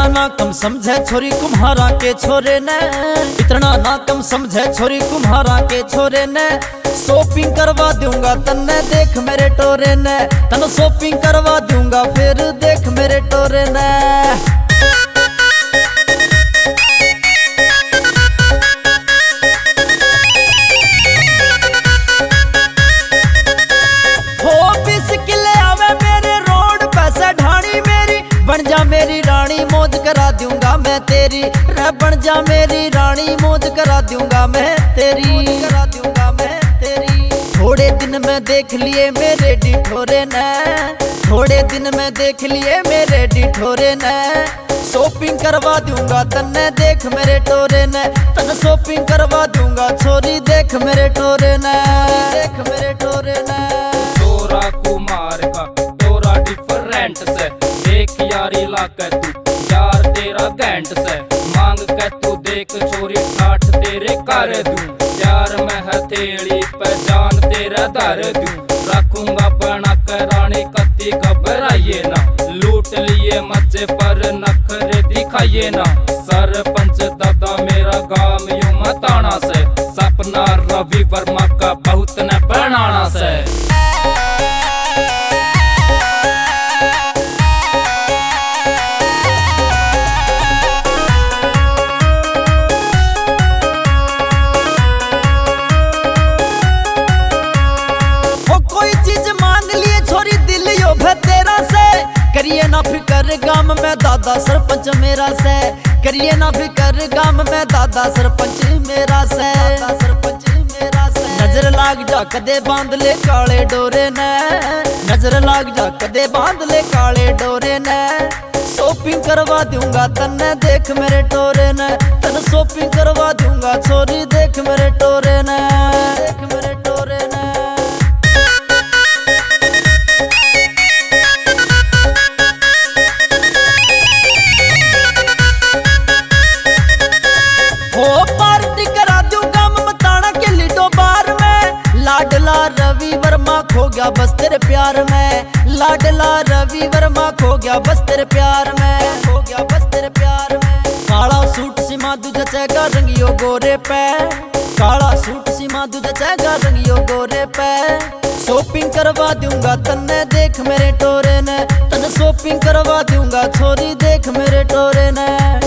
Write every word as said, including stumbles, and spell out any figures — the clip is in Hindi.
इतना ना कम समझे छोरी कुम्हारा के छोरे ने, इतना ना कम समझे छोरी कुम्हारा के छोरे ने। शॉपिंग करवा दूंगा तन्ने देख मेरे टोरे ने, तन शॉपिंग करवा दूंगा फिर देख मेरे टोरे ने। बन जा मेरी रानी मौज करा दूंगा मैं तेरी, रे बन जा मेरी रानी मौज करा दूंगा मैं तेरी, करा दूंगा मैं तेरी। थोड़े दिन में देख लिए मेरे डिठोरे ने, थोड़े दिन में देख लिए मेरे डिठोरे ने। शॉपिंग करवा दूंगा तन्ने देख मेरे टोरे ने, तन शॉपिंग करवा दूंगा छोरी देख मेरे टोरे ने, देख मेरे टोरे ने। तोरा कुमार का तोरा डिफरेंट से देख यारी लाके तू यार तेरा गेंट से, मांग के तू देख छोरी ठाठ तेरे कर दूं, यार मैं हथेली पे जान तेरा धर दूं। रखूंगा बना के रानी कत्ती घबराइए ना, लूट लिए मचे पर नखरे दिखाइए ना। सरपंच दादा मेरा गांव यूं मताना से, सपना रवि वर्मा का बहुत न बनाना से। करिए ना फिकर गाम में दादा सरपंच मेरा से, करिए ना फिकर गाम में दादा सरपंच मेरा से, दादा सरपंच मेरा से। नजर लाग जा कदे बांध ले काले डोरे ने, नजर लाग जा कदे बांध ले काले डोरे ने। शॉपिंग करवा दूंगा तन्ने देख मेरे टोरे ने, तन शॉपिंग करवा दूंगा छोरी देख मेरे टोरे ने, देख मेरे टोरे ने। लाडला रवि वर्मा खो गया बस तेरे प्यार में, लाडला रवि वर्मा खो गया बस तेरे प्यार में, खो गया बस तेरे प्यार में। काला सूट सीमा दूध जचेगा रंगियो गोरे पे, काला सूट सीमा दूध जचेगा रंगियो गोरे पे। शॉपिंग करवा दूंगा तन्ने देख मेरे टोरे ने, तन शॉपिंग करवा दूंगा छोरी देख मेरे टोरे ने।